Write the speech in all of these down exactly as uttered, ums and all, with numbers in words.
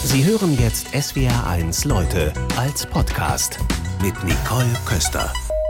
Sie hören jetzt S W R eins Leute als Podcast mit Nicole Köster.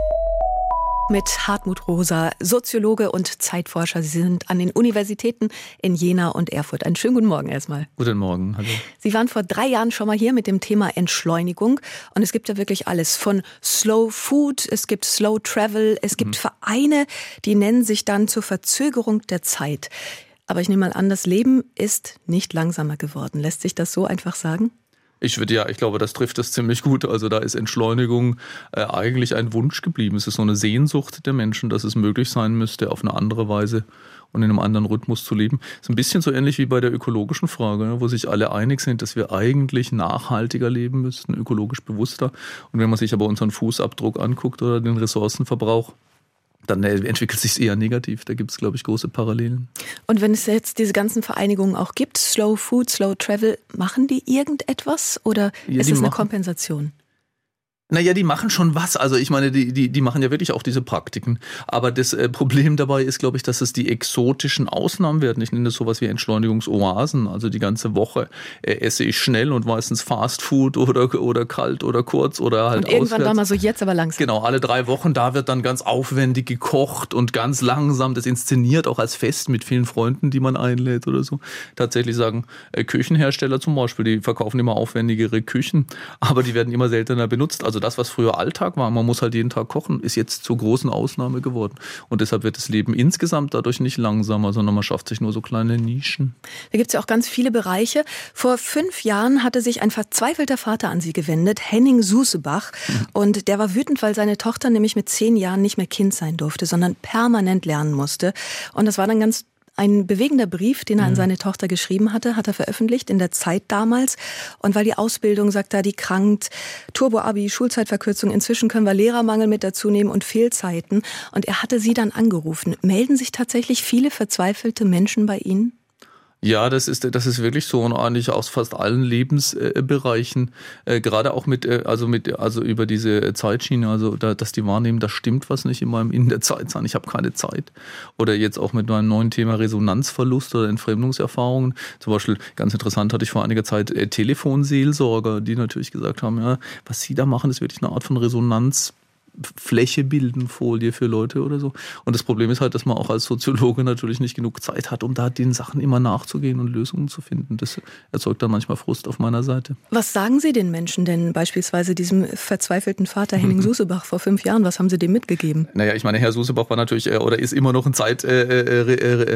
Mit Hartmut Rosa, Soziologe und Zeitforscher. Sie sind an den Universitäten in Jena und Erfurt. Einen schönen guten Morgen erstmal. Guten Morgen, hallo. Sie waren vor drei Jahren schon mal hier mit dem Thema Entschleunigung. Und es gibt ja wirklich alles. Von Slow Food, es gibt Slow Travel, es gibt mhm. Vereine, die nennen sich dann zur Verzögerung der Zeit. Aber ich nehme mal an, das Leben ist nicht langsamer geworden. Lässt sich das so einfach sagen? Ich würde ja, ich glaube, das trifft es ziemlich gut. Also da ist Entschleunigung äh, eigentlich ein Wunsch geblieben. Es ist so eine Sehnsucht der Menschen, dass es möglich sein müsste, auf eine andere Weise und in einem anderen Rhythmus zu leben. Es ist ein bisschen so ähnlich wie bei der ökologischen Frage, ne, wo sich alle einig sind, dass wir eigentlich nachhaltiger leben müssten, ökologisch bewusster. Und wenn man sich aber unseren Fußabdruck anguckt oder den Ressourcenverbrauch, dann entwickelt sich es eher negativ. Da gibt es, glaube ich, große Parallelen. Und wenn es jetzt diese ganzen Vereinigungen auch gibt, Slow Food, Slow Travel, machen die irgendetwas oder ja, ist es eine Kompensation? Naja, die machen schon was. Also ich meine, die, die, die machen ja wirklich auch diese Praktiken. Aber das äh, Problem dabei ist, glaube ich, dass es die exotischen Ausnahmen werden. Ich nenne das sowas wie Entschleunigungsoasen. Also die ganze Woche äh, esse ich schnell und meistens Fast Food oder, oder kalt oder kurz oder halt und irgendwann auswärts. Da mal so jetzt aber langsam. Genau, alle drei Wochen, da wird dann ganz aufwendig gekocht und ganz langsam das inszeniert, auch als Fest mit vielen Freunden, die man einlädt oder so. Tatsächlich sagen äh, Küchenhersteller zum Beispiel, die verkaufen immer aufwendigere Küchen, aber die werden immer seltener benutzt. Also das, was früher Alltag war, man muss halt jeden Tag kochen, ist jetzt zur großen Ausnahme geworden. Und deshalb wird das Leben insgesamt dadurch nicht langsamer, sondern man schafft sich nur so kleine Nischen. Da gibt es ja auch ganz viele Bereiche. Vor fünf Jahren hatte sich ein verzweifelter Vater an Sie gewendet, Henning Susebach. Mhm. Und der war wütend, weil seine Tochter nämlich mit zehn Jahren nicht mehr Kind sein durfte, sondern permanent lernen musste. Und das war dann ganz ein bewegender Brief, den er an seine Tochter geschrieben hatte, hat er veröffentlicht in der Zeit damals. Und weil die Ausbildung, sagt er, die krankt, Turbo-Abi, Schulzeitverkürzung, inzwischen können wir Lehrermangel mit dazu nehmen und Fehlzeiten. Und er hatte sie dann angerufen. Melden sich tatsächlich viele verzweifelte Menschen bei Ihnen? Ja, das ist das ist wirklich so und eigentlich aus fast allen Lebensbereichen, äh, gerade auch mit äh, also mit also über diese Zeitschiene, also da, dass die wahrnehmen, da stimmt was nicht in meinem in der Zeit sein, ich habe keine Zeit. Oder jetzt auch mit meinem neuen Thema Resonanzverlust oder Entfremdungserfahrungen. Zum Beispiel ganz interessant hatte ich vor einiger Zeit äh, Telefonseelsorger, die natürlich gesagt haben, ja, was sie da machen, ist wirklich eine Art von Resonanz. Fläche bilden, Folie für Leute oder so. Und das Problem ist halt, dass man auch als Soziologe natürlich nicht genug Zeit hat, um da den Sachen immer nachzugehen und Lösungen zu finden. Das erzeugt dann manchmal Frust auf meiner Seite. Was sagen Sie den Menschen denn, beispielsweise diesem verzweifelten Vater Henning Susebach vor fünf Jahren? Was haben Sie dem mitgegeben? Naja, ich meine, Herr Susebach war natürlich oder ist immer noch ein Zeitautor, äh, äh,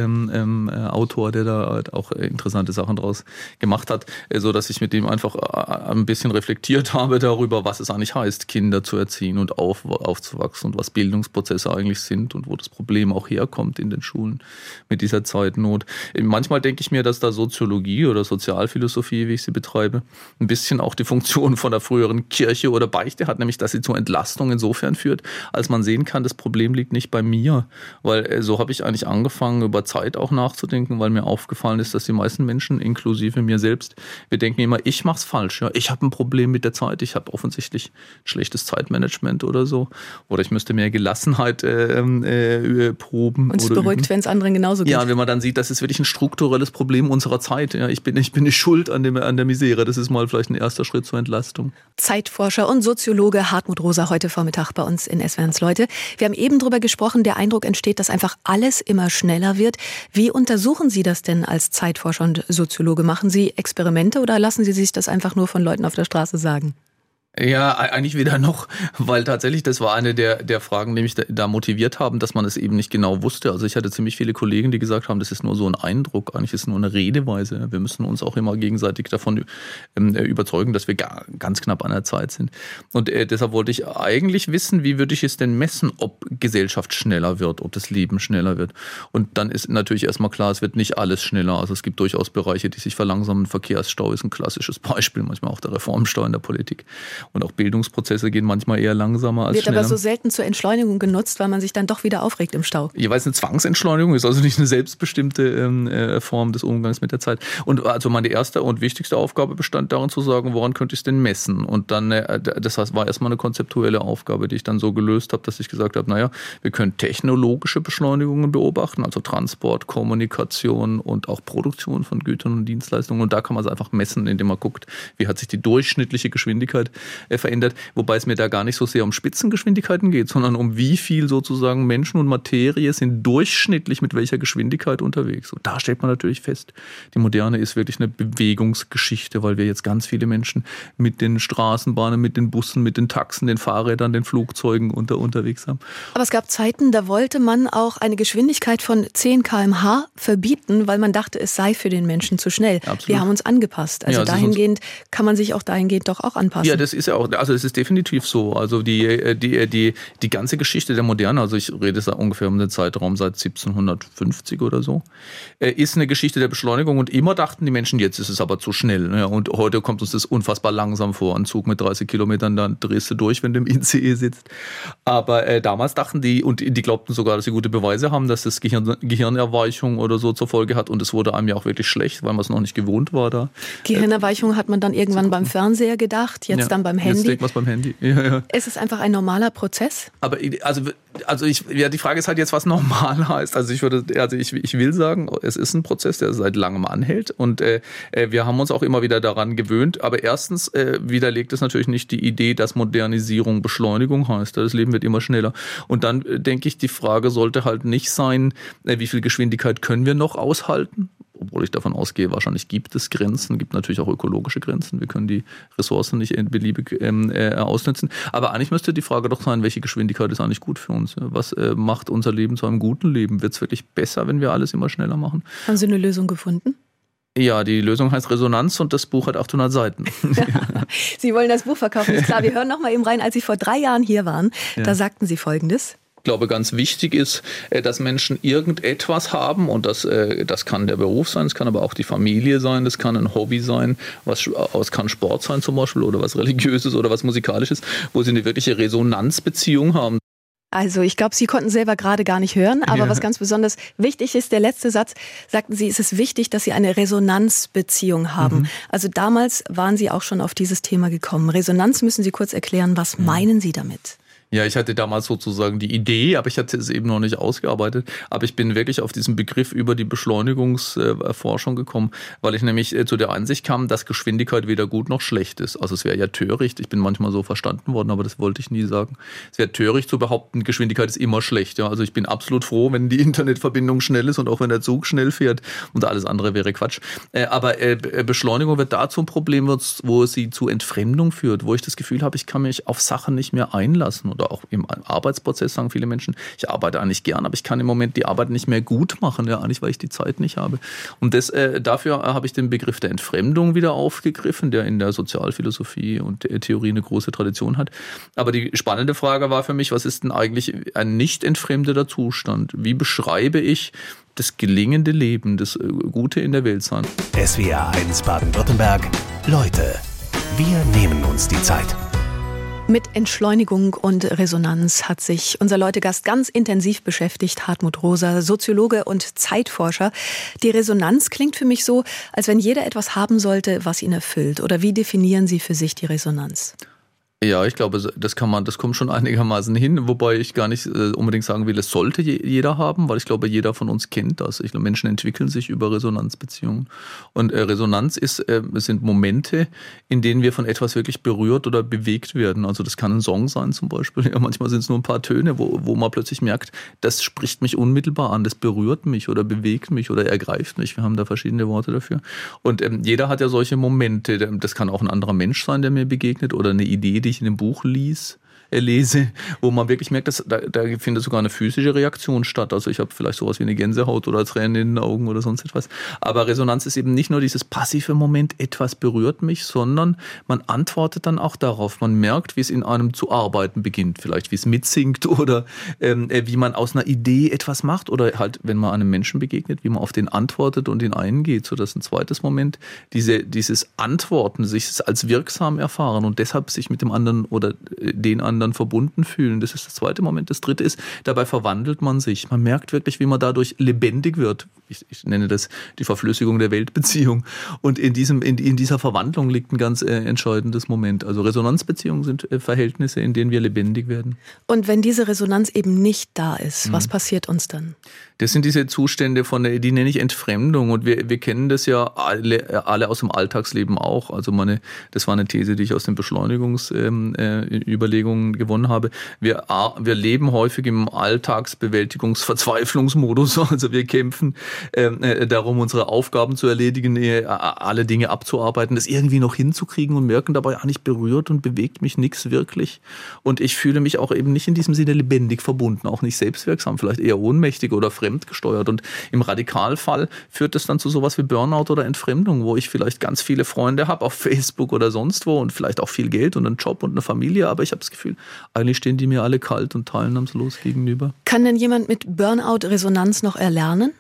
äh, der da auch interessante Sachen draus gemacht hat, so dass ich mit dem einfach ein bisschen reflektiert habe darüber, was es eigentlich heißt, Kinder zu erziehen und auf aufzuwachsen und was Bildungsprozesse eigentlich sind und wo das Problem auch herkommt in den Schulen mit dieser Zeitnot. Manchmal denke ich mir, dass da Soziologie oder Sozialphilosophie, wie ich sie betreibe, ein bisschen auch die Funktion von der früheren Kirche oder Beichte hat, nämlich dass sie zur Entlastung insofern führt, als man sehen kann, das Problem liegt nicht bei mir, weil so habe ich eigentlich angefangen, über Zeit auch nachzudenken, weil mir aufgefallen ist, dass die meisten Menschen, inklusive mir selbst, wir denken immer, ich mache es falsch, ja, ich habe ein Problem mit der Zeit, ich habe offensichtlich schlechtes Zeitmanagement oder so. Oder ich müsste mehr Gelassenheit äh, äh, proben. Und es beruhigt, wenn es anderen genauso geht. Ja, wenn man dann sieht, das ist wirklich ein strukturelles Problem unserer Zeit. Ja, ich bin, ich bin nicht schuld an, dem, an der Misere. Das ist mal vielleicht ein erster Schritt zur Entlastung. Zeitforscher und Soziologe Hartmut Rosa heute Vormittag bei uns in S W R eins Leute. Wir haben eben darüber gesprochen, der Eindruck entsteht, dass einfach alles immer schneller wird. Wie untersuchen Sie das denn als Zeitforscher und Soziologe? Machen Sie Experimente oder lassen Sie sich das einfach nur von Leuten auf der Straße sagen? Ja, eigentlich weder noch, weil tatsächlich das war eine der, der Fragen, die mich da, da motiviert haben, dass man es eben nicht genau wusste. Also ich hatte ziemlich viele Kollegen, die gesagt haben, das ist nur so ein Eindruck, eigentlich ist es nur eine Redeweise. Wir müssen uns auch immer gegenseitig davon ähm, überzeugen, dass wir gar, ganz knapp an der Zeit sind. Und äh, deshalb wollte ich eigentlich wissen, wie würde ich es denn messen, ob Gesellschaft schneller wird, ob das Leben schneller wird. Und dann ist natürlich erstmal klar, es wird nicht alles schneller. Also es gibt durchaus Bereiche, die sich verlangsamen. Verkehrsstau ist ein klassisches Beispiel, manchmal auch der Reformstau in der Politik. Und auch Bildungsprozesse gehen manchmal eher langsamer als Wird schneller. aber so selten zur Entschleunigung genutzt, weil man sich dann doch wieder aufregt im Stau. Jeweils eine Zwangsentschleunigung ist also nicht eine selbstbestimmte ähm, äh, Form des Umgangs mit der Zeit. Und also meine erste und wichtigste Aufgabe bestand darin zu sagen, woran könnte ich es denn messen? Und dann, äh, das heißt, war erstmal eine konzeptuelle Aufgabe, die ich dann so gelöst habe, dass ich gesagt habe, naja, wir können technologische Beschleunigungen beobachten, also Transport, Kommunikation und auch Produktion von Gütern und Dienstleistungen. Und da kann man es einfach messen, indem man guckt, wie hat sich die durchschnittliche Geschwindigkeit äh, verändert. Wobei es mir da gar nicht so sehr um Spitzengeschwindigkeiten geht, sondern um wie viel sozusagen Menschen und Materie sind durchschnittlich mit welcher Geschwindigkeit unterwegs. Und da stellt man natürlich fest, die Moderne ist wirklich eine Bewegungsgeschichte, weil wir jetzt ganz viele Menschen mit den Straßenbahnen, mit den Bussen, mit den Taxen, den Fahrrädern, den Flugzeugen unter, unterwegs haben. Aber es gab Zeiten, da wollte man auch eine Geschwindigkeit von zehn Kilometer pro Stunde verbieten, weil man dachte, es sei für den Menschen zu schnell. Absolut. Wir haben uns angepasst. Also ja, dahingehend kann man sich auch dahingehend doch auch anpassen. Ja, das ist ja auch, also es ist definitiv so. Also die, die, die, die ganze Geschichte der Moderne, also ich rede da ungefähr um den Zeitraum seit siebzehnhundertfünfzig oder so, ist eine Geschichte der Beschleunigung und immer dachten die Menschen, jetzt ist es aber zu schnell. Und heute kommt uns das unfassbar langsam vor. Ein Zug mit dreißig Kilometern, dann drehst du durch, wenn du im I C E sitzt. Aber äh, damals dachten die, und die glaubten sogar, dass sie gute Beweise haben, dass das Gehirn, Gehirnerweichung oder so zur Folge hat. Und es wurde einem ja auch wirklich schlecht, weil man es noch nicht gewohnt war da. Gehirnerweichung hat man dann irgendwann beim Fernseher gedacht, jetzt ja, dann beim Handy. Jetzt denkt man beim Handy. Ja, ja. Es ist einfach ein normaler Prozess. Aber also, also ich, ja, die Frage ist halt jetzt, was normal heißt. Also ich würde, also ich, ich will sagen, es ist ein Prozess, der seit langem anhält. Und äh, wir haben uns auch immer wieder daran gewöhnt. Aber erstens äh, widerlegt es natürlich nicht die Idee, dass Modernisierung Beschleunigung heißt. Das Leben wird immer schneller. Und dann äh, denke ich, die Frage sollte halt nicht sein, äh, wie viel Geschwindigkeit können wir noch aushalten? Obwohl ich davon ausgehe, wahrscheinlich gibt es Grenzen, gibt natürlich auch ökologische Grenzen. Wir können die Ressourcen nicht beliebig ähm, äh, ausnutzen. Aber eigentlich müsste die Frage doch sein, welche Geschwindigkeit ist eigentlich gut für uns? Was äh, macht unser Leben zu einem guten Leben? Wird es wirklich besser, wenn wir alles immer schneller machen? Haben Sie eine Lösung gefunden? Ja, die Lösung heißt Resonanz und das Buch hat achthundert Seiten. Sie wollen das Buch verkaufen, ist klar. Wir hören noch mal eben rein, als Sie vor drei Jahren hier waren. Ja. Da sagten Sie Folgendes. Ich glaube, ganz wichtig ist, dass Menschen irgendetwas haben und das, das kann der Beruf sein, es kann aber auch die Familie sein, das kann ein Hobby sein, was, es kann Sport sein zum Beispiel oder was Religiöses oder was Musikalisches, wo sie eine wirkliche Resonanzbeziehung haben. Also ich glaube, Sie konnten selber gerade gar nicht hören, aber ja. Was ganz besonders wichtig ist, der letzte Satz, sagten Sie, es ist wichtig, dass Sie eine Resonanzbeziehung haben. Mhm. Also damals waren Sie auch schon auf dieses Thema gekommen. Resonanz, müssen Sie kurz erklären, was mhm. meinen Sie damit? Ja, ich hatte damals sozusagen die Idee, aber ich hatte es eben noch nicht ausgearbeitet. Aber ich bin wirklich auf diesen Begriff über die Beschleunigungsforschung gekommen, weil ich nämlich zu der Einsicht kam, dass Geschwindigkeit weder gut noch schlecht ist. Also es wäre ja töricht, ich bin manchmal so verstanden worden, aber das wollte ich nie sagen. Es wäre töricht zu behaupten, Geschwindigkeit ist immer schlecht. Ja, also ich bin absolut froh, wenn die Internetverbindung schnell ist und auch wenn der Zug schnell fährt und alles andere wäre Quatsch. Aber Beschleunigung wird dazu ein Problem, wo sie zu Entfremdung führt, wo ich das Gefühl habe, ich kann mich auf Sachen nicht mehr einlassen. Oder auch im Arbeitsprozess sagen viele Menschen, ich arbeite eigentlich gern, aber ich kann im Moment die Arbeit nicht mehr gut machen, ja, eigentlich, weil ich die Zeit nicht habe. Und das, äh, dafür habe ich den Begriff der Entfremdung wieder aufgegriffen, der in der Sozialphilosophie und der Theorie eine große Tradition hat. Aber die spannende Frage war für mich, was ist denn eigentlich ein nicht entfremdeter Zustand? Wie beschreibe ich das gelingende Leben, das Gute in der Welt sein? S W R eins Baden-Württemberg. Leute, wir nehmen uns die Zeit. Mit Entschleunigung und Resonanz hat sich unser Leutegast ganz intensiv beschäftigt, Hartmut Rosa, Soziologe und Zeitforscher. Die Resonanz klingt für mich so, als wenn jeder etwas haben sollte, was ihn erfüllt. Oder wie definieren Sie für sich die Resonanz? Ja, ich glaube, das kann man, das kommt schon einigermaßen hin, wobei ich gar nicht äh, unbedingt sagen will, es sollte jeder haben, weil ich glaube, jeder von uns kennt das. Ich glaube, Menschen entwickeln sich über Resonanzbeziehungen. Und äh, Resonanz ist, äh, sind Momente, in denen wir von etwas wirklich berührt oder bewegt werden. Also das kann ein Song sein zum Beispiel. Ja, manchmal sind es nur ein paar Töne, wo, wo man plötzlich merkt, das spricht mich unmittelbar an, das berührt mich oder bewegt mich oder ergreift mich. Wir haben da verschiedene Worte dafür. Und ähm, jeder hat ja solche Momente. Das kann auch ein anderer Mensch sein, der mir begegnet oder eine Idee, die ich in dem Buch lies, äh, lese, wo man wirklich merkt, dass da, da findet sogar eine physische Reaktion statt. Also ich habe vielleicht sowas wie eine Gänsehaut oder Tränen in den Augen oder sonst etwas. Aber Resonanz ist eben nicht nur dieses passive Moment, etwas berührt mich, sondern man antwortet dann auch darauf. Man merkt, wie es in einem zu arbeiten beginnt, vielleicht wie es mitsingt oder ähm, wie man aus einer Idee etwas macht oder halt, wenn man einem Menschen begegnet, wie man auf den antwortet und ihn eingeht. So, das ist ein zweites Moment, diese, dieses Antworten, sich als wirksam erfahren und deshalb sich mit dem anderen oder den anderen verbunden fühlen. Das ist der zweite Moment. Das dritte ist, dabei verwandelt man sich. Man merkt wirklich, wie man dadurch lebendig wird. Ich, ich nenne das die Verflüssigung der Weltbeziehung. Und in, diesem, in, in dieser Verwandlung liegt ein ganz äh, entscheidendes Moment. Also Resonanzbeziehungen sind äh, Verhältnisse, in denen wir lebendig werden. Und wenn diese Resonanz eben nicht da ist, mhm. was passiert uns dann? Das sind diese Zustände von der, die nenne ich Entfremdung. Und wir, wir kennen das ja alle, alle aus dem Alltagsleben auch. Also meine, das war eine These, die ich aus den Beschleunigungsüberlegungen äh, gewonnen habe. Wir, wir leben häufig im Alltagsbewältigungsverzweiflungsmodus. Also wir kämpfen äh, darum, unsere Aufgaben zu erledigen, äh, alle Dinge abzuarbeiten, das irgendwie noch hinzukriegen und merken dabei, ah, nicht berührt und bewegt mich nichts wirklich. Und ich fühle mich auch eben nicht in diesem Sinne lebendig verbunden, auch nicht selbstwirksam, vielleicht eher ohnmächtig oder fremd gesteuert. Und im Radikalfall führt das dann zu sowas wie Burnout oder Entfremdung, wo ich vielleicht ganz viele Freunde habe auf Facebook oder sonst wo und vielleicht auch viel Geld und einen Job und eine Familie, aber ich habe das Gefühl, eigentlich stehen die mir alle kalt und teilnahmslos gegenüber. Kann denn jemand mit Burnout Resonanz noch erlernen?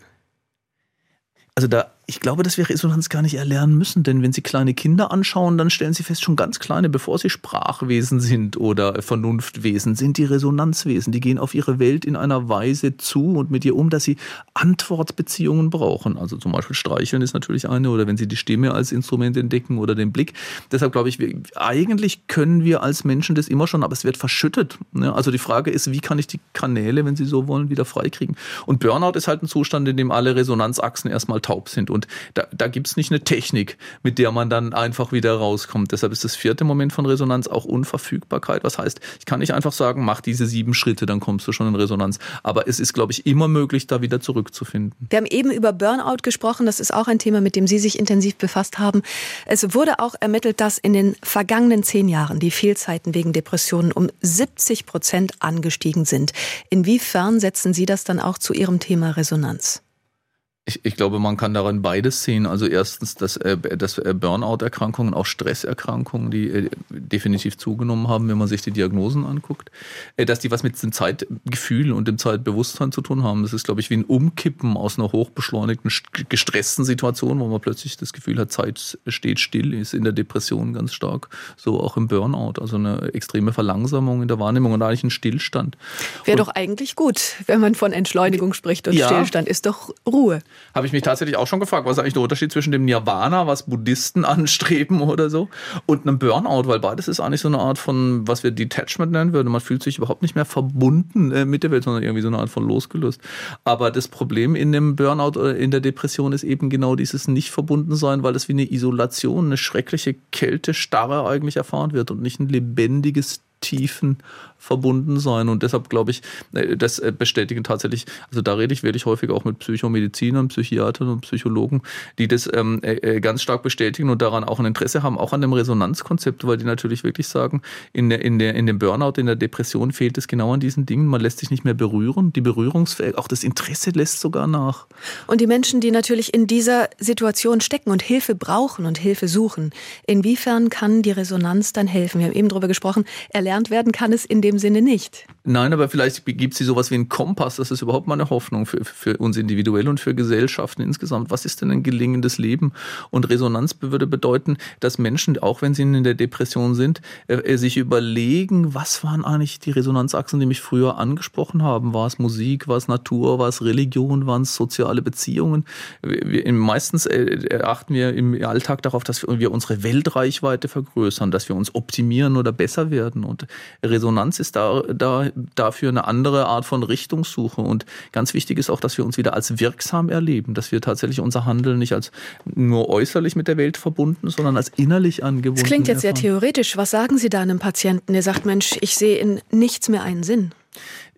Also da, ich glaube, dass wir Resonanz gar nicht erlernen müssen, denn wenn Sie kleine Kinder anschauen, dann stellen Sie fest, schon ganz kleine, bevor sie Sprachwesen sind oder Vernunftwesen, sind die Resonanzwesen. Die gehen auf ihre Welt in einer Weise zu und mit ihr um, dass sie Antwortbeziehungen brauchen. Also zum Beispiel Streicheln ist natürlich eine oder wenn Sie die Stimme als Instrument entdecken oder den Blick. Deshalb glaube ich, wir, eigentlich können wir als Menschen das immer schon, aber es wird verschüttet. Also die Frage ist, wie kann ich die Kanäle, wenn Sie so wollen, wieder freikriegen? Und Burnout ist halt ein Zustand, in dem alle Resonanzachsen erstmal taub sind. Und da, da gibt es nicht eine Technik, mit der man dann einfach wieder rauskommt. Deshalb ist das vierte Moment von Resonanz auch Unverfügbarkeit. Was heißt, ich kann nicht einfach sagen, mach diese sieben Schritte, dann kommst du schon in Resonanz. Aber es ist, glaube ich, immer möglich, da wieder zurückzufinden. Wir haben eben über Burnout gesprochen. Das ist auch ein Thema, mit dem Sie sich intensiv befasst haben. Es wurde auch ermittelt, dass in den vergangenen zehn Jahren die Fehlzeiten wegen Depressionen um siebzig Prozent angestiegen sind. Inwiefern setzen Sie das dann auch zu Ihrem Thema Resonanz? Ich, ich glaube, man kann darin beides sehen. Also erstens, dass, äh, dass Burnout-Erkrankungen, auch Stresserkrankungen, die äh, definitiv zugenommen haben, wenn man sich die Diagnosen anguckt, äh, dass die was mit dem Zeitgefühl und dem Zeitbewusstsein zu tun haben. Das ist, glaube ich, wie ein Umkippen aus einer hochbeschleunigten, gestressten Situation, wo man plötzlich das Gefühl hat, Zeit steht still, ist in der Depression ganz stark, so auch im Burnout. Also eine extreme Verlangsamung in der Wahrnehmung und eigentlich ein Stillstand. Wäre doch eigentlich gut, wenn man von Entschleunigung spricht und ja, Stillstand ist doch Ruhe. Habe ich mich tatsächlich auch schon gefragt, was ist eigentlich der Unterschied zwischen dem Nirvana, was Buddhisten anstreben oder so, und einem Burnout, weil beides ist eigentlich so eine Art von, was wir Detachment nennen würden. Man fühlt sich überhaupt nicht mehr verbunden äh, mit der Welt, sondern irgendwie so eine Art von losgelöst. Aber das Problem in dem Burnout oder in der Depression ist eben genau dieses Nicht-Verbunden-Sein, weil das wie eine Isolation, eine schreckliche Kälte, Starre eigentlich erfahren wird und nicht ein lebendiges Tiefen verbunden sein. Und deshalb glaube ich, das bestätigen tatsächlich, also da rede ich wirklich häufig auch mit Psychomedizinern, Psychiatern und Psychologen, die das ähm, äh, ganz stark bestätigen und daran auch ein Interesse haben, auch an dem Resonanzkonzept, weil die natürlich wirklich sagen, in der, in der, in dem Burnout, in der Depression fehlt es genau an diesen Dingen. Man lässt sich nicht mehr berühren. Die Berührungsfähigkeit, auch das Interesse lässt sogar nach. Und die Menschen, die natürlich in dieser Situation stecken und Hilfe brauchen und Hilfe suchen, inwiefern kann die Resonanz dann helfen? Wir haben eben darüber gesprochen, erlernt werden kann es in dem Sinne nicht. Nein, aber vielleicht gibt es sowas wie einen Kompass. Das ist überhaupt mal eine Hoffnung für, für uns individuell und für Gesellschaften insgesamt. Was ist denn ein gelingendes Leben? Und Resonanz würde bedeuten, dass Menschen, auch wenn sie in der Depression sind, äh, sich überlegen, was waren eigentlich die Resonanzachsen, die mich früher angesprochen haben? War es Musik, war es Natur, war es Religion, waren es soziale Beziehungen? Wir, wir, meistens äh, achten wir im Alltag darauf, dass wir unsere Weltreichweite vergrößern, dass wir uns optimieren oder besser werden. Und Resonanz ist da, da dafür eine andere Art von Richtungssuche. Und ganz wichtig ist auch, dass wir uns wieder als wirksam erleben, dass wir tatsächlich unser Handeln nicht als nur äußerlich mit der Welt verbunden, sondern als innerlich angebunden. Das klingt jetzt erfahren. Sehr theoretisch. Was sagen Sie da einem Patienten, der sagt, Mensch, ich sehe in nichts mehr einen Sinn?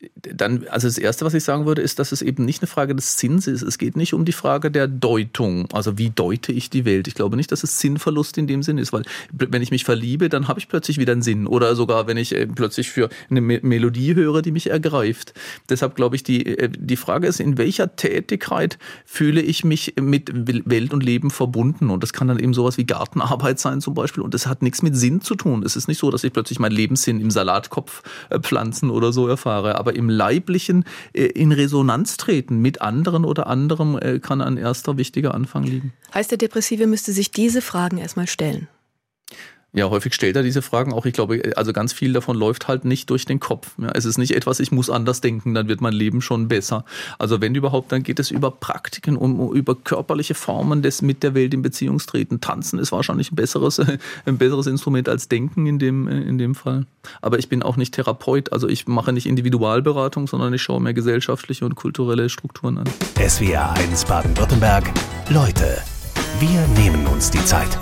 Dann, also das Erste, was ich sagen würde, ist, dass es eben nicht eine Frage des Sinns ist. Es geht nicht um die Frage der Deutung. Also wie deute ich die Welt? Ich glaube nicht, dass es Sinnverlust in dem Sinn ist, weil wenn ich mich verliebe, dann habe ich plötzlich wieder einen Sinn. Oder sogar, wenn ich plötzlich für eine Melodie höre, die mich ergreift. Deshalb glaube ich, die, die Frage ist, in welcher Tätigkeit fühle ich mich mit Welt und Leben verbunden? Und das kann dann eben sowas wie Gartenarbeit sein zum Beispiel. Und das hat nichts mit Sinn zu tun. Es ist nicht so, dass ich plötzlich meinen Lebenssinn im Salatkopf pflanzen oder so erfahre. Aber im Leiblichen in Resonanz treten mit anderen oder anderem kann ein erster wichtiger Anfang liegen. Heißt, der Depressive müsste sich diese Fragen erstmal stellen? Ja, häufig stellt er diese Fragen auch. Ich glaube, also ganz viel davon läuft halt nicht durch den Kopf. Ja, es ist nicht etwas, ich muss anders denken, dann wird mein Leben schon besser. Also wenn überhaupt, dann geht es über Praktiken, um, über körperliche Formen des mit der Welt in Beziehung treten. Tanzen ist wahrscheinlich ein besseres, ein besseres Instrument als Denken in dem, in dem Fall. Aber ich bin auch nicht Therapeut, also ich mache nicht Individualberatung, sondern ich schaue mir gesellschaftliche und kulturelle Strukturen an. S W R eins Baden-Württemberg. Leute, wir nehmen uns die Zeit.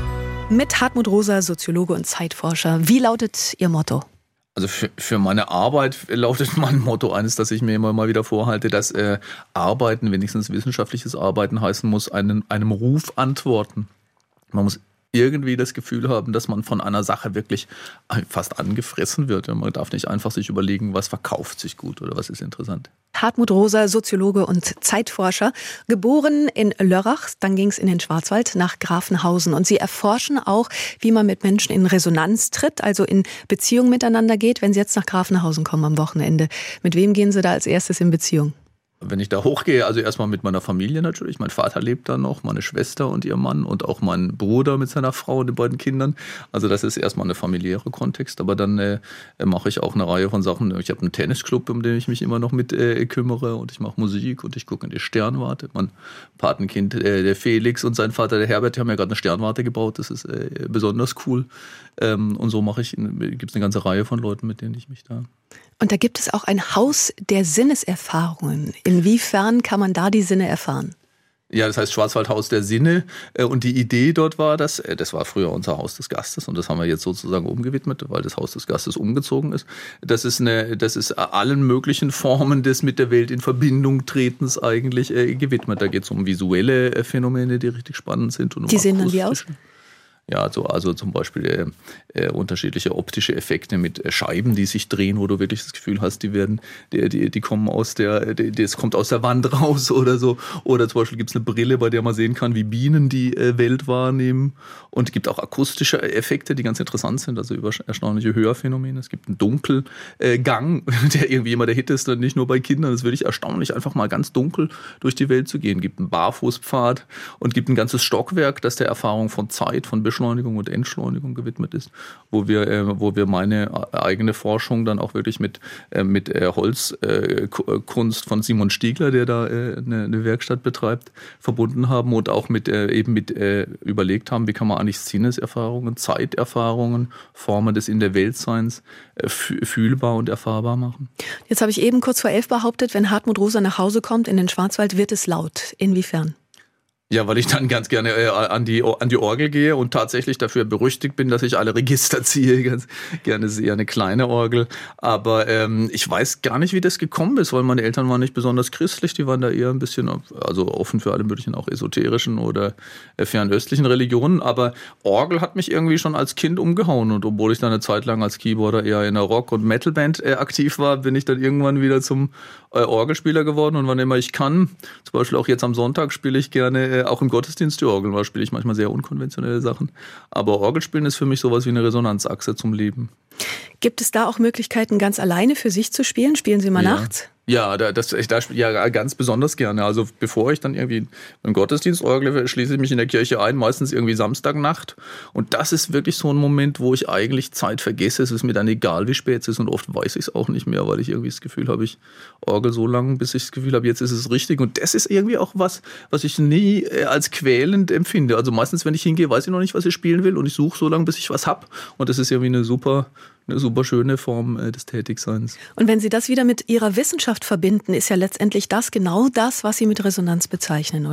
Mit Hartmut Rosa, Soziologe und Zeitforscher. Wie lautet Ihr Motto? Also für, für meine Arbeit lautet mein Motto eines, das ich mir immer mal wieder vorhalte, dass äh, Arbeiten, wenigstens wissenschaftliches Arbeiten heißen muss, einen, einem Ruf antworten. Man muss irgendwie das Gefühl haben, dass man von einer Sache wirklich fast angefressen wird. Man darf nicht einfach sich überlegen, was verkauft sich gut oder was ist interessant. Hartmut Rosa, Soziologe und Zeitforscher, geboren in Lörrach, dann ging es in den Schwarzwald nach Grafenhausen. Und Sie erforschen auch, wie man mit Menschen in Resonanz tritt, also in Beziehung miteinander geht. Wenn Sie jetzt nach Grafenhausen kommen am Wochenende, mit wem gehen Sie da als erstes in Beziehung? Wenn ich da hochgehe, also erstmal mit meiner Familie natürlich. Mein Vater lebt da noch, meine Schwester und ihr Mann und auch mein Bruder mit seiner Frau und den beiden Kindern. Also das ist erstmal eine familiäre Kontext. Aber dann äh, mache ich auch eine Reihe von Sachen. Ich habe einen Tennisclub, um den ich mich immer noch mit äh, kümmere. Und ich mache Musik und ich gucke in die Sternwarte. Mein Patenkind, äh, der Felix und sein Vater, der Herbert, die haben ja gerade eine Sternwarte gebaut. Das ist äh, besonders cool. Ähm, und so mache ich, gibt es eine ganze Reihe von Leuten, mit denen ich mich da... Und da gibt es auch ein Haus der Sinneserfahrungen. Inwiefern kann man da die Sinne erfahren? Ja, das heißt Schwarzwaldhaus der Sinne. Und die Idee dort war, dass, das war früher unser Haus des Gastes und das haben wir jetzt sozusagen umgewidmet, weil das Haus des Gastes umgezogen ist. Das ist eine, das ist allen möglichen Formen des mit der Welt in Verbindung tretens eigentlich äh, gewidmet. Da geht es um visuelle Phänomene, die richtig spannend sind. Und um die sehen dann wie aus? Ja, also, also zum Beispiel äh, äh, unterschiedliche optische Effekte mit äh, Scheiben, die sich drehen, wo du wirklich das Gefühl hast, die werden, die, die, die kommen aus der, die, das kommt aus der Wand raus oder so. Oder zum Beispiel gibt es eine Brille, bei der man sehen kann, wie Bienen die äh, Welt wahrnehmen. Und es gibt auch akustische Effekte, die ganz interessant sind, also über erstaunliche Hörphänomene. Es gibt einen Dunkelgang, äh, der irgendwie immer der Hit ist, dann nicht nur bei Kindern. Es ist wirklich erstaunlich, einfach mal ganz dunkel durch die Welt zu gehen. Es gibt einen Barfußpfad und gibt ein ganzes Stockwerk, das der Erfahrung von Zeit, von Beschleunigung und Entschleunigung gewidmet ist, wo wir, äh, wo wir meine eigene Forschung dann auch wirklich mit, äh, mit äh, Holzkunst äh, von Simon Stiegler, der da äh, eine, eine Werkstatt betreibt, verbunden haben und auch mit äh, eben mit äh, überlegt haben, wie kann man eigentlich Sinneserfahrungen, Zeiterfahrungen, Formen des in der Weltseins äh, fühlbar und erfahrbar machen. Jetzt habe ich eben kurz vor elf behauptet, wenn Hartmut Rosa nach Hause kommt in den Schwarzwald, wird es laut. Inwiefern? Ja, weil ich dann ganz gerne äh, an die an die Orgel gehe und tatsächlich dafür berüchtigt bin, dass ich alle Register ziehe. Ganz gerne ist eher eine kleine Orgel. Aber ähm, ich weiß gar nicht, wie das gekommen ist, weil meine Eltern waren nicht besonders christlich. Die waren da eher ein bisschen, also offen für alle möglichen, auch esoterischen oder äh, fernöstlichen Religionen. Aber Orgel hat mich irgendwie schon als Kind umgehauen. Und obwohl ich dann eine Zeit lang als Keyboarder eher in einer Rock- und Metalband äh, aktiv war, bin ich dann irgendwann wieder zum äh, Orgelspieler geworden. Und wann immer ich kann, zum Beispiel auch jetzt am Sonntag spiele ich gerne äh, auch im Gottesdienst die Orgel, weil spiele ich manchmal sehr unkonventionelle Sachen. Aber Orgelspielen ist für mich sowas wie eine Resonanzachse zum Leben. Gibt es da auch Möglichkeiten, ganz alleine für sich zu spielen? Spielen Sie mal ja. nachts? Ja, da, das, ich da ja ganz besonders gerne. Also bevor ich dann irgendwie im Gottesdienst orgle, schließe ich mich in der Kirche ein, meistens irgendwie Samstagnacht. Und das ist wirklich so ein Moment, wo ich eigentlich Zeit vergesse. Es ist mir dann egal, wie spät es ist und oft weiß ich es auch nicht mehr, weil ich irgendwie das Gefühl habe, ich orgel so lange, bis ich das Gefühl habe, jetzt ist es richtig. Und das ist irgendwie auch was, was ich nie als quälend empfinde. Also meistens, wenn ich hingehe, weiß ich noch nicht, was ich spielen will und ich suche so lange, bis ich was habe. Und das ist irgendwie eine super... Eine super schöne Form äh, des Tätigseins. Und wenn Sie das wieder mit Ihrer Wissenschaft verbinden, ist ja letztendlich das genau das, was Sie mit Resonanz bezeichnen, oder?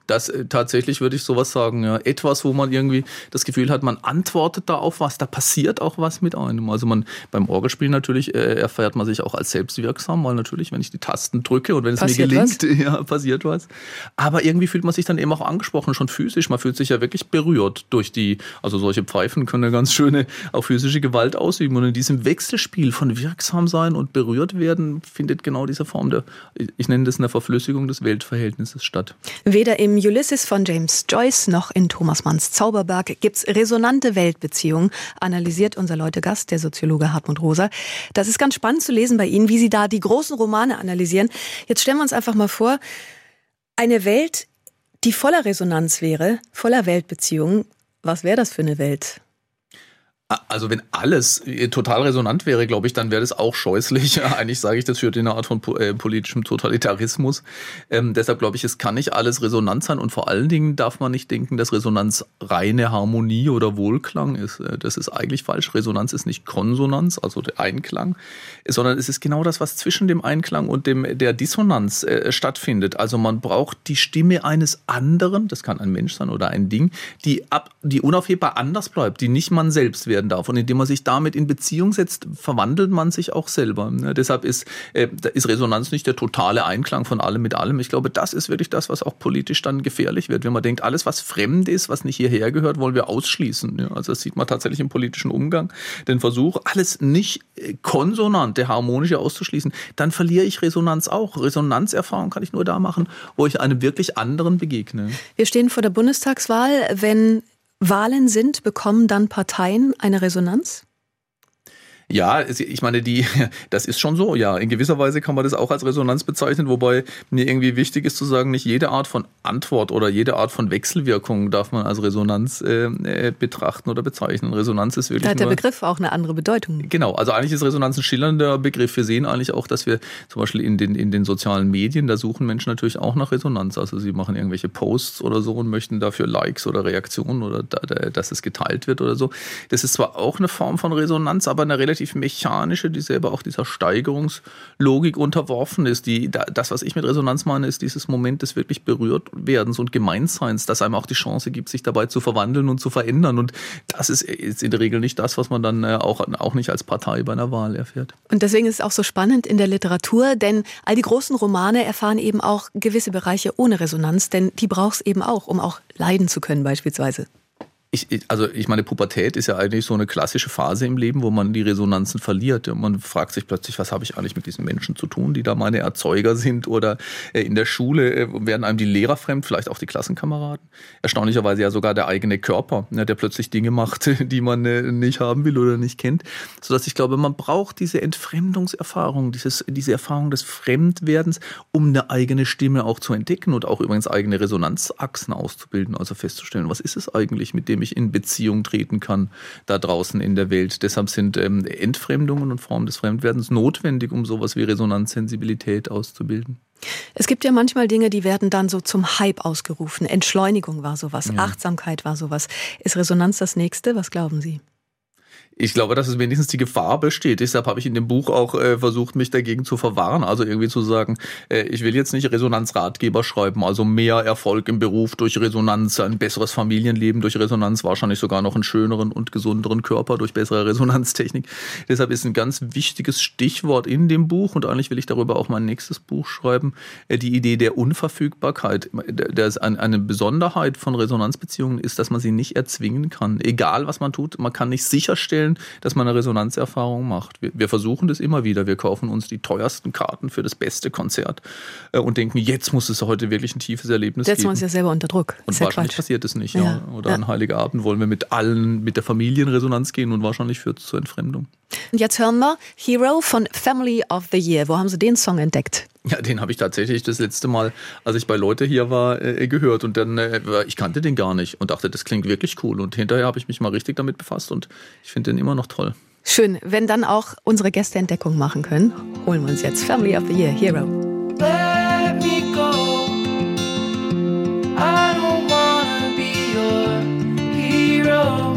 Das äh, tatsächlich würde ich sowas sagen. Ja. Etwas, wo man irgendwie das Gefühl hat, man antwortet da auf was, da passiert auch was mit einem. Also man beim Orgelspielen natürlich äh, erfährt man sich auch als selbstwirksam, weil natürlich, wenn ich die Tasten drücke und wenn es passiert mir gelingt, was? ja, passiert was. Aber irgendwie fühlt man sich dann eben auch angesprochen, schon physisch. Man fühlt sich ja wirklich berührt durch die, also solche Pfeifen können eine ganz schöne, auch physische Gewalt ausüben. Und in diesem Wechselspiel von wirksam sein und berührt werden, findet genau diese Form der, ich nenne das eine Verflüssigung des Weltverhältnisses statt. Weder im Ulysses von James Joyce noch in Thomas Manns Zauberberg gibt's resonante Weltbeziehungen, analysiert unser Leute-Gast, der Soziologe Hartmut Rosa. Das ist ganz spannend zu lesen bei Ihnen, wie Sie da die großen Romane analysieren. Jetzt stellen wir uns einfach mal vor, eine Welt, die voller Resonanz wäre, voller Weltbeziehungen. Was wäre das für eine Welt? Also wenn alles total resonant wäre, glaube ich, dann wäre das auch scheußlich. Eigentlich sage ich, das führt in eine Art von äh, politischem Totalitarismus. Ähm, deshalb glaube ich, es kann nicht alles resonant sein und vor allen Dingen darf man nicht denken, dass Resonanz reine Harmonie oder Wohlklang ist. Das ist eigentlich falsch. Resonanz ist nicht Konsonanz, also der Einklang, sondern es ist genau das, was zwischen dem Einklang und dem der Dissonanz äh, stattfindet. Also man braucht die Stimme eines anderen, das kann ein Mensch sein oder ein Ding, die, ab, die unaufhebbar anders bleibt, die nicht man selbst wird. Werden darf. Und indem man sich damit in Beziehung setzt, verwandelt man sich auch selber. Ja, deshalb ist, äh, ist Resonanz nicht der totale Einklang von allem mit allem. Ich glaube, das ist wirklich das, was auch politisch dann gefährlich wird. Wenn man denkt, alles, was fremd ist, was nicht hierher gehört, wollen wir ausschließen. Ja, also das sieht man tatsächlich im politischen Umgang. Den Versuch, alles nicht konsonante, harmonische auszuschließen, dann verliere ich Resonanz auch. Resonanzerfahrung kann ich nur da machen, wo ich einem wirklich anderen begegne. Wir stehen vor der Bundestagswahl. Wenn Wahlen sind, bekommen dann Parteien eine Resonanz? Ja, ich meine, die, das ist schon so, ja. In gewisser Weise kann man das auch als Resonanz bezeichnen, wobei mir irgendwie wichtig ist zu sagen, nicht jede Art von Antwort oder jede Art von Wechselwirkung darf man als Resonanz äh, betrachten oder bezeichnen. Resonanz ist wirklich. Da hat der nur, Begriff auch eine andere Bedeutung. Genau, also eigentlich ist Resonanz ein schillernder Begriff. Wir sehen eigentlich auch, dass wir zum Beispiel in den, in den sozialen Medien, da suchen Menschen natürlich auch nach Resonanz. Also sie machen irgendwelche Posts oder so und möchten dafür Likes oder Reaktionen oder da, da, dass es geteilt wird oder so. Das ist zwar auch eine Form von Resonanz, aber eine relativ mechanische, die selber auch dieser Steigerungslogik unterworfen ist. Die, das, was ich mit Resonanz meine, ist dieses Moment des wirklich Berührtwerdens und Gemeinseins, das einem auch die Chance gibt, sich dabei zu verwandeln und zu verändern. Und das ist, ist in der Regel nicht das, was man dann auch, auch nicht als Partei bei einer Wahl erfährt. Und deswegen ist es auch so spannend in der Literatur, denn all die großen Romane erfahren eben auch gewisse Bereiche ohne Resonanz, denn die braucht es eben auch, um auch leiden zu können beispielsweise. Ich, also ich meine, Pubertät ist ja eigentlich so eine klassische Phase im Leben, wo man die Resonanzen verliert. Man fragt sich plötzlich, was habe ich eigentlich mit diesen Menschen zu tun, die da meine Erzeuger sind, oder in der Schule werden einem die Lehrer fremd, vielleicht auch die Klassenkameraden. Erstaunlicherweise ja sogar der eigene Körper, der plötzlich Dinge macht, die man nicht haben will oder nicht kennt. Sodass ich glaube, man braucht diese Entfremdungserfahrung, dieses, diese Erfahrung des Fremdwerdens, um eine eigene Stimme auch zu entdecken und auch übrigens eigene Resonanzachsen auszubilden, also festzustellen, was ist es eigentlich, mit dem ich in Beziehung treten kann, da draußen in der Welt. Deshalb sind ähm, Entfremdungen und Formen des Fremdwerdens notwendig, um sowas wie Resonanzsensibilität auszubilden. Es gibt ja manchmal Dinge, die werden dann so zum Hype ausgerufen. Entschleunigung war sowas, ja. Achtsamkeit war sowas. Ist Resonanz das Nächste? Was glauben Sie? Ich glaube, dass es wenigstens die Gefahr besteht. Deshalb habe ich in dem Buch auch äh, versucht, mich dagegen zu verwahren. Also irgendwie zu sagen, äh, ich will jetzt nicht Resonanzratgeber schreiben, also mehr Erfolg im Beruf durch Resonanz, ein besseres Familienleben durch Resonanz, wahrscheinlich sogar noch einen schöneren und gesunderen Körper durch bessere Resonanztechnik. Deshalb ist ein ganz wichtiges Stichwort in dem Buch, und eigentlich will ich darüber auch mein nächstes Buch schreiben, äh, die Idee der Unverfügbarkeit. Das eine Besonderheit von Resonanzbeziehungen ist, dass man sie nicht erzwingen kann. Egal, was man tut, man kann nicht sicherstellen, dass man eine Resonanzerfahrung macht. Wir, wir versuchen das immer wieder. Wir kaufen uns die teuersten Karten für das beste Konzert äh, und denken, jetzt muss es heute wirklich ein tiefes Erlebnis Setzen geben. Setzen wir uns ja selber unter Druck. Und wahrscheinlich passiert es nicht. Ja. Ja. Oder ja. An Heiligabend wollen wir mit allen, mit der Familie in Resonanz gehen, und wahrscheinlich führt es zur Entfremdung. Und jetzt hören wir Hero von Family of the Year. Wo haben Sie den Song entdeckt? Ja, den habe ich tatsächlich das letzte Mal, als ich bei Leute hier war, äh, gehört. Und dann, äh, ich kannte den gar nicht und dachte, das klingt wirklich cool. Und hinterher habe ich mich mal richtig damit befasst und ich finde den immer noch toll. Schön, wenn dann auch unsere Gäste Entdeckung machen können. Holen wir uns jetzt Family of the Year, Hero. Let me go. I don't wanna be your hero.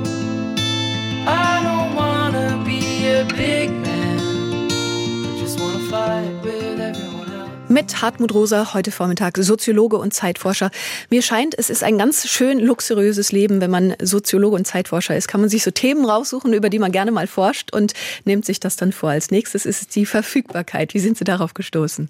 I don't wanna be a big man. I just wanna fight with everyone else. Mit Hartmut Rosa, heute Vormittag Soziologe und Zeitforscher. Mir scheint, es ist ein ganz schön luxuriöses Leben, wenn man Soziologe und Zeitforscher ist. Kann man sich so Themen raussuchen, über die man gerne mal forscht und nimmt sich das dann vor. Als nächstes ist es die Verfügbarkeit. Wie sind Sie darauf gestoßen?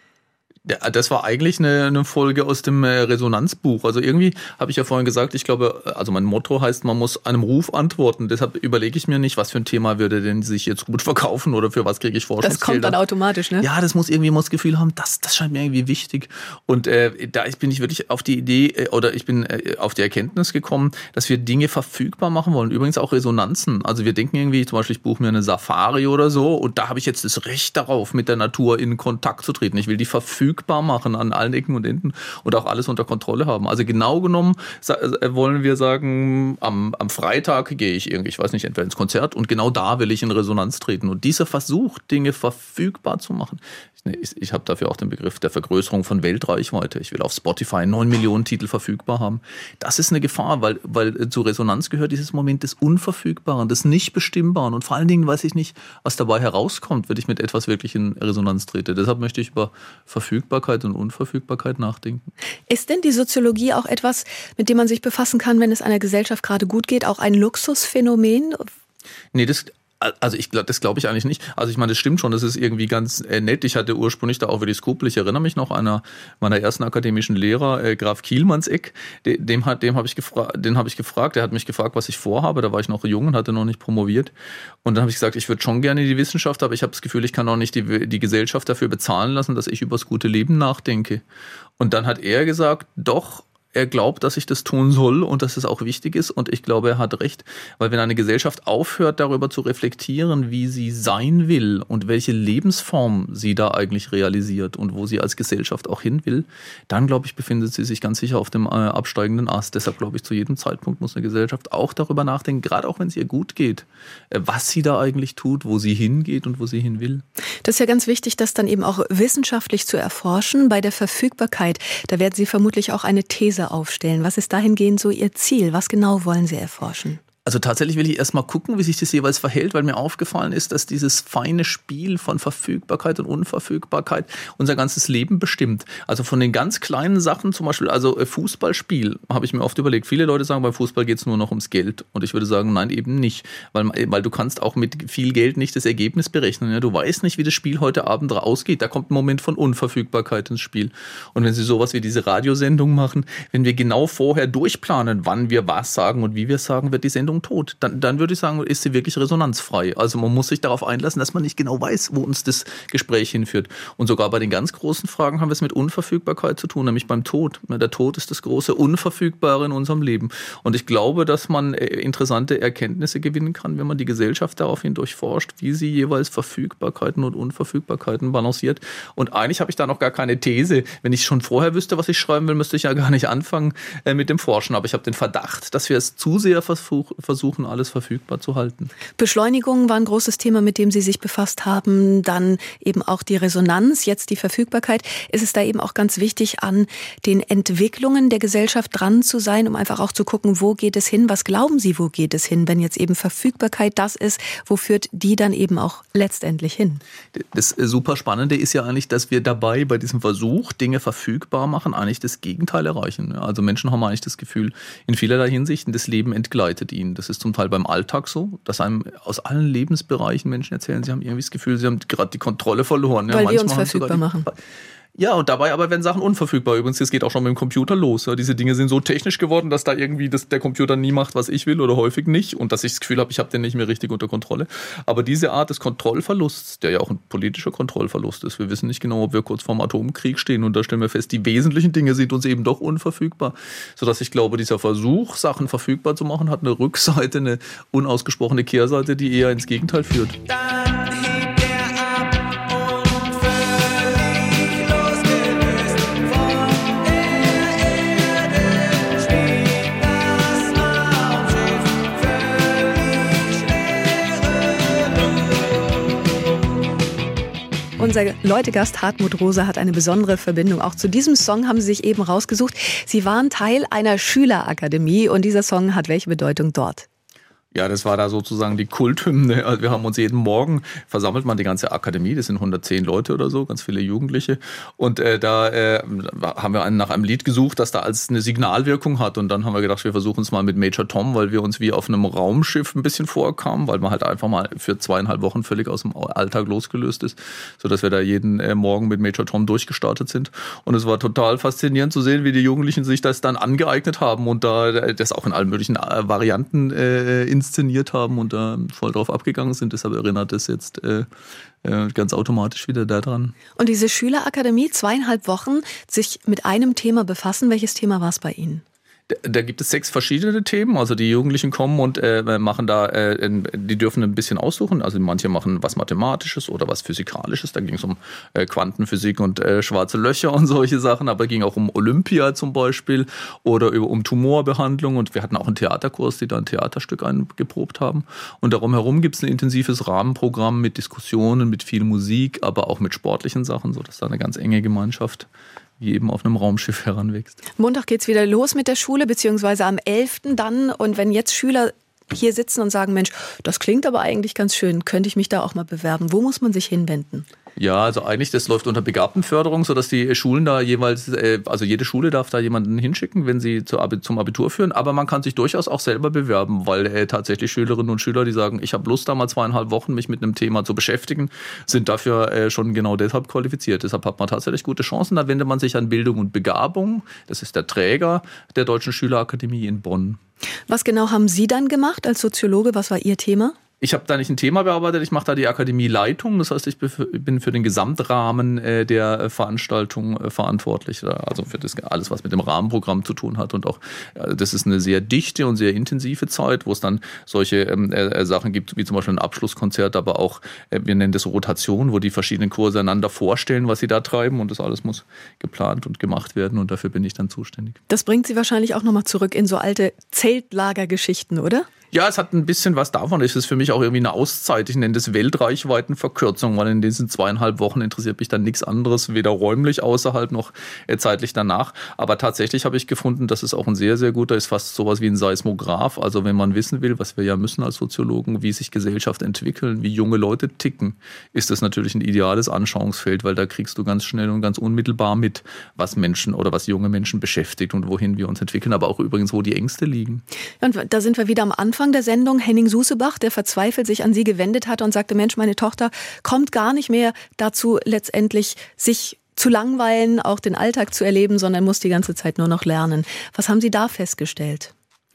Ja, das war eigentlich eine, eine Folge aus dem Resonanzbuch. Also irgendwie habe ich ja vorhin gesagt, ich glaube, also mein Motto heißt, man muss einem Ruf antworten. Deshalb überlege ich mir nicht, was für ein Thema würde denn sich jetzt gut verkaufen oder für was kriege ich Forschungsgelder. Das kommt dann automatisch, ne? Ja, das muss irgendwie muss das Gefühl haben, das, das scheint mir irgendwie wichtig. Und äh, da bin ich wirklich auf die Idee äh, oder ich bin äh, auf die Erkenntnis gekommen, dass wir Dinge verfügbar machen wollen. Übrigens auch Resonanzen. Also wir denken irgendwie, zum Beispiel, ich buche mir eine Safari oder so und da habe ich jetzt das Recht darauf, mit der Natur in Kontakt zu treten. Ich will die verfügbar machen an allen Ecken und Enden und auch alles unter Kontrolle haben. Also genau genommen wollen wir sagen, am, am Freitag gehe ich irgendwie, ich weiß nicht, entweder ins Konzert und genau da will ich in Resonanz treten. Und dieser Versuch, Dinge verfügbar zu machen, ich, ich habe dafür auch den Begriff der Vergrößerung von Weltreichweite. Ich will auf Spotify neun Millionen Titel verfügbar haben. Das ist eine Gefahr, weil, weil zu Resonanz gehört dieses Moment des Unverfügbaren, des Nicht-Bestimmbaren und vor allen Dingen weiß ich nicht, was dabei herauskommt, wenn ich mit etwas wirklich in Resonanz trete. Deshalb möchte ich über Verfügbarkeit und Unverfügbarkeit nachdenken. Ist denn die Soziologie auch etwas, mit dem man sich befassen kann, wenn es einer Gesellschaft gerade gut geht, auch ein Luxusphänomen? Nee, das Also ich glaube, das glaube ich eigentlich nicht. Also ich meine, das stimmt schon, das ist irgendwie ganz äh, nett. Ich hatte ursprünglich da auch wieder die Skrupel. Ich erinnere mich noch, einer meiner ersten akademischen Lehrer, äh, Graf Kielmannseck, de, dem hat, dem habe ich gefragt, den habe ich gefragt. Der hat mich gefragt, was ich vorhabe. Da war ich noch jung und hatte noch nicht promoviert. Und dann habe ich gesagt, ich würde schon gerne in die Wissenschaft, aber ich habe das Gefühl, ich kann auch nicht die, die Gesellschaft dafür bezahlen lassen, dass ich über das gute Leben nachdenke. Und dann hat er gesagt, doch. Er glaubt, dass ich das tun soll und dass es auch wichtig ist. Und ich glaube, er hat recht. Weil wenn eine Gesellschaft aufhört, darüber zu reflektieren, wie sie sein will und welche Lebensform sie da eigentlich realisiert und wo sie als Gesellschaft auch hin will, dann, glaube ich, befindet sie sich ganz sicher auf dem äh, absteigenden Ast. Deshalb, glaube ich, zu jedem Zeitpunkt muss eine Gesellschaft auch darüber nachdenken, gerade auch wenn es ihr gut geht, äh, was sie da eigentlich tut, wo sie hingeht und wo sie hin will. Das ist ja ganz wichtig, das dann eben auch wissenschaftlich zu erforschen. Bei der Verfügbarkeit, da werden Sie vermutlich auch eine These aufstellen. Was ist dahingehend so Ihr Ziel? Was genau wollen Sie erforschen? Also tatsächlich will ich erstmal gucken, wie sich das jeweils verhält, weil mir aufgefallen ist, dass dieses feine Spiel von Verfügbarkeit und Unverfügbarkeit unser ganzes Leben bestimmt. Also von den ganz kleinen Sachen, zum Beispiel, also Fußballspiel, habe ich mir oft überlegt. Viele Leute sagen, beim Fußball geht es nur noch ums Geld. Und ich würde sagen, nein, eben nicht. Weil, weil du kannst auch mit viel Geld nicht das Ergebnis berechnen. Ja? Du weißt nicht, wie das Spiel heute Abend ausgeht. Da kommt ein Moment von Unverfügbarkeit ins Spiel. Und wenn Sie sowas wie diese Radiosendung machen, wenn wir genau vorher durchplanen, wann wir was sagen und wie wir es sagen, wird die Sendung tot. Dann, dann würde ich sagen, ist sie wirklich resonanzfrei. Also man muss sich darauf einlassen, dass man nicht genau weiß, wo uns das Gespräch hinführt. Und sogar bei den ganz großen Fragen haben wir es mit Unverfügbarkeit zu tun, nämlich beim Tod. Der Tod ist das große Unverfügbare in unserem Leben. Und ich glaube, dass man interessante Erkenntnisse gewinnen kann, wenn man die Gesellschaft daraufhin durchforscht, wie sie jeweils Verfügbarkeiten und Unverfügbarkeiten balanciert. Und eigentlich habe ich da noch gar keine These. Wenn ich schon vorher wüsste, was ich schreiben will, müsste ich ja gar nicht anfangen äh, mit dem Forschen. Aber ich habe den Verdacht, dass wir es zu sehr versuchen, versuchen, alles verfügbar zu halten. Beschleunigung war ein großes Thema, mit dem Sie sich befasst haben. Dann eben auch die Resonanz, jetzt die Verfügbarkeit. Ist es da eben auch ganz wichtig, an den Entwicklungen der Gesellschaft dran zu sein, um einfach auch zu gucken, wo geht es hin? Was glauben Sie, wo geht es hin, wenn jetzt eben Verfügbarkeit das ist? Wo führt die dann eben auch letztendlich hin? Das super Spannende ist ja eigentlich, dass wir dabei bei diesem Versuch, Dinge verfügbar machen, eigentlich das Gegenteil erreichen. Also Menschen haben eigentlich das Gefühl, in vielerlei Hinsichten, das Leben entgleitet ihnen. Das ist zum Teil beim Alltag so, dass einem aus allen Lebensbereichen Menschen erzählen, sie haben irgendwie das Gefühl, sie haben gerade die Kontrolle verloren. Weil ja, wir uns verfügbar machen. Ja, und dabei aber werden Sachen unverfügbar. Übrigens, das geht auch schon mit dem Computer los. Ja, diese Dinge sind so technisch geworden, dass da irgendwie das, der Computer nie macht, was ich will oder häufig nicht. Und dass ich das Gefühl habe, ich habe den nicht mehr richtig unter Kontrolle. Aber diese Art des Kontrollverlusts, der ja auch ein politischer Kontrollverlust ist. Wir wissen nicht genau, ob wir kurz vorm Atomkrieg stehen. Und da stellen wir fest, die wesentlichen Dinge sind uns eben doch unverfügbar. Sodass ich glaube, dieser Versuch, Sachen verfügbar zu machen, hat eine Rückseite, eine unausgesprochene Kehrseite, die eher ins Gegenteil führt. Unser Leutegast Hartmut Rosa hat eine besondere Verbindung. Auch zu diesem Song haben Sie sich eben rausgesucht. Sie waren Teil einer Schülerakademie und dieser Song hat welche Bedeutung dort? Ja, das war da sozusagen die Kulthymne. Also wir haben uns jeden Morgen, versammelt man die ganze Akademie, das sind hundertzehn Leute oder so, ganz viele Jugendliche. Und äh, da äh, haben wir einen, nach einem Lied gesucht, das da als eine Signalwirkung hat. Und dann haben wir gedacht, wir versuchen es mal mit Major Tom, weil wir uns wie auf einem Raumschiff ein bisschen vorkamen, weil man halt einfach mal für zweieinhalb Wochen völlig aus dem Alltag losgelöst ist, sodass wir da jeden äh, Morgen mit Major Tom durchgestartet sind. Und es war total faszinierend zu sehen, wie die Jugendlichen sich das dann angeeignet haben und da das auch in allen möglichen äh, Varianten äh, inszeniert haben und da voll drauf abgegangen sind. Deshalb erinnert es jetzt äh, äh, ganz automatisch wieder daran. Und diese Schülerakademie, zweieinhalb Wochen, sich mit einem Thema befassen. Welches Thema war es bei Ihnen? Da gibt es sechs verschiedene Themen, also die Jugendlichen kommen und äh, machen da, äh, die dürfen ein bisschen aussuchen, also manche machen was Mathematisches oder was Physikalisches, da ging es um äh, Quantenphysik und äh, schwarze Löcher und solche Sachen, aber ging auch um Olympia zum Beispiel oder über, um Tumorbehandlung und wir hatten auch einen Theaterkurs, die da ein Theaterstück eingeprobt haben und darum herum gibt es ein intensives Rahmenprogramm mit Diskussionen, mit viel Musik, aber auch mit sportlichen Sachen, sodass da eine ganz enge Gemeinschaft wie eben auf einem Raumschiff heranwächst. Montag geht's wieder los mit der Schule, beziehungsweise am elften dann. Und wenn jetzt Schüler hier sitzen und sagen, Mensch, das klingt aber eigentlich ganz schön, könnte ich mich da auch mal bewerben? Wo muss man sich hinwenden? Ja, also eigentlich, das läuft unter Begabtenförderung, sodass die Schulen da jeweils, also jede Schule darf da jemanden hinschicken, wenn sie zum Abitur führen, aber man kann sich durchaus auch selber bewerben, weil äh, tatsächlich Schülerinnen und Schüler, die sagen, ich habe Lust, da mal zweieinhalb Wochen mich mit einem Thema zu beschäftigen, sind dafür äh, schon genau deshalb qualifiziert. Deshalb hat man tatsächlich gute Chancen, da wendet man sich an Bildung und Begabung, das ist der Träger der Deutschen Schülerakademie in Bonn. Was genau haben Sie dann gemacht als Soziologe? Was war Ihr Thema? Ich habe da nicht ein Thema bearbeitet, ich mache da die Akademieleitung, das heißt, ich bin für den Gesamtrahmen äh, der Veranstaltung äh, verantwortlich, also für das alles, was mit dem Rahmenprogramm zu tun hat und auch, äh, das ist eine sehr dichte und sehr intensive Zeit, wo es dann solche ähm, äh, Sachen gibt, wie zum Beispiel ein Abschlusskonzert, aber auch, äh, wir nennen das Rotation, wo die verschiedenen Kurse einander vorstellen, was sie da treiben und das alles muss geplant und gemacht werden und dafür bin ich dann zuständig. Das bringt Sie wahrscheinlich auch nochmal zurück in so alte Zeltlagergeschichten, oder? Ja, es hat ein bisschen was davon. Es ist für mich auch irgendwie eine Auszeit. Ich nenne das Weltreichweitenverkürzung, weil in diesen zweieinhalb Wochen interessiert mich dann nichts anderes, weder räumlich außerhalb noch zeitlich danach. Aber tatsächlich habe ich gefunden, dass es auch ein sehr, sehr guter ist, fast sowas wie ein Seismograph. Also wenn man wissen will, was wir ja müssen als Soziologen, wie sich Gesellschaft entwickeln, wie junge Leute ticken, ist das natürlich ein ideales Anschauungsfeld, weil da kriegst du ganz schnell und ganz unmittelbar mit, was Menschen oder was junge Menschen beschäftigt und wohin wir uns entwickeln, aber auch übrigens, wo die Ängste liegen. Und da sind wir wieder am Anfang der Sendung. Henning Susebach, der verzweifelt sich an Sie gewendet hat und sagte, Mensch, meine Tochter kommt gar nicht mehr dazu, letztendlich sich zu langweilen, auch den Alltag zu erleben, sondern muss die ganze Zeit nur noch lernen. Was haben Sie da festgestellt?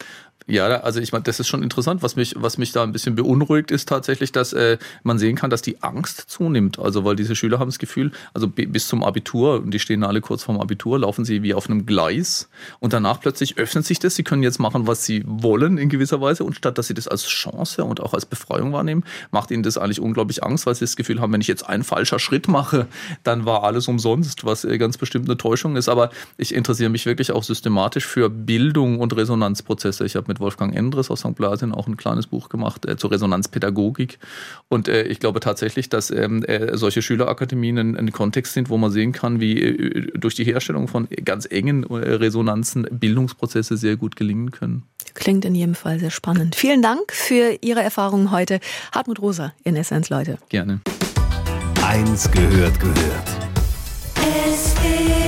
Ja, also ich meine, das ist schon interessant. Was mich, was mich da ein bisschen beunruhigt, ist tatsächlich, dass äh, man sehen kann, dass die Angst zunimmt. Also weil diese Schüler haben das Gefühl, also b- bis zum Abitur, und die stehen alle kurz vorm Abitur, laufen sie wie auf einem Gleis und danach plötzlich öffnet sich das. Sie können jetzt machen, was sie wollen in gewisser Weise und statt, dass sie das als Chance und auch als Befreiung wahrnehmen, macht ihnen das eigentlich unglaublich Angst, weil sie das Gefühl haben, wenn ich jetzt einen falschen Schritt mache, dann war alles umsonst, was äh, ganz bestimmt eine Täuschung ist. Aber ich interessiere mich wirklich auch systematisch für Bildung und Resonanzprozesse. Ich habe mit Wolfgang Endres aus Sankt Blasien auch ein kleines Buch gemacht äh, zur Resonanzpädagogik. Und äh, ich glaube tatsächlich, dass ähm, äh, solche Schülerakademien ein, ein Kontext sind, wo man sehen kann, wie äh, durch die Herstellung von ganz engen äh, Resonanzen Bildungsprozesse sehr gut gelingen können. Klingt in jedem Fall sehr spannend. Vielen Dank für Ihre Erfahrungen heute. Hartmut Rosa in S eins, Leute. Gerne. Eins gehört gehört. S W